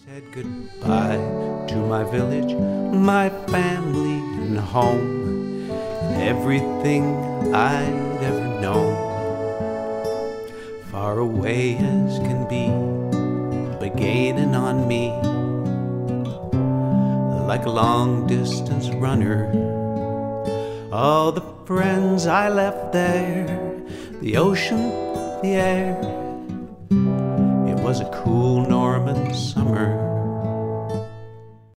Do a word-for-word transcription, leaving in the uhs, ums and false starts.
Said goodbye to my village, my family and home, and everything I'd ever known. Far away as can be, but gaining on me like a long distance runner. All the friends I left there, the ocean, the air. It was a cool Norman summer.